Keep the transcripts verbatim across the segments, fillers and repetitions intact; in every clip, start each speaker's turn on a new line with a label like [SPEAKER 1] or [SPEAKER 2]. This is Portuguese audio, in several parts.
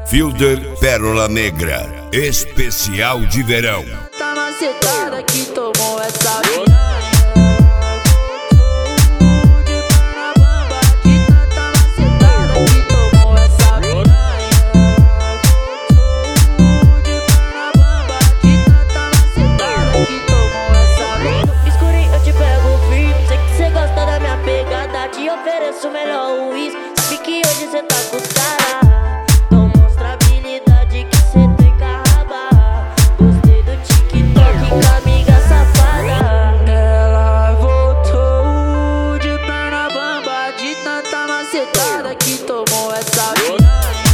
[SPEAKER 1] Fielder Pérola Negra, especial de verão.
[SPEAKER 2] Tá macetada que tomou essa ofereço o melhor uísque. Sabe que hoje cê tá com os caras. Então mostra a habilidade que cê tem carraba. Gostei do TikTok com a amiga safada. Ela voltou de perna bamba, de tanta macetada que tomou essa vida.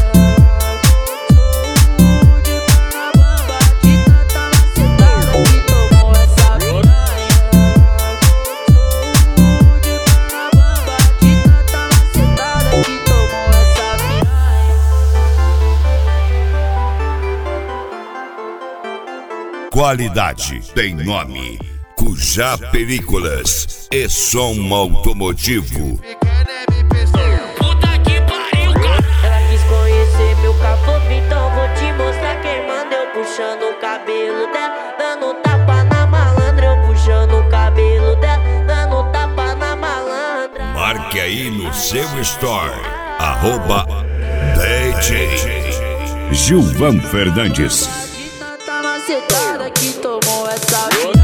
[SPEAKER 1] Qualidade tem nome. Cujá Películas e som automotivo.
[SPEAKER 2] Puta que pariu, cara. Ela quis conhecer meu cafofo, então vou te mostrar quem manda. Eu puxando o cabelo dela, dando tapa na malandra. Eu puxando o cabelo dela, dando tapa na malandra.
[SPEAKER 1] Marque aí no seu store, arroba D J Gilvan Fernandes.
[SPEAKER 2] Macetada que tomou essa vida.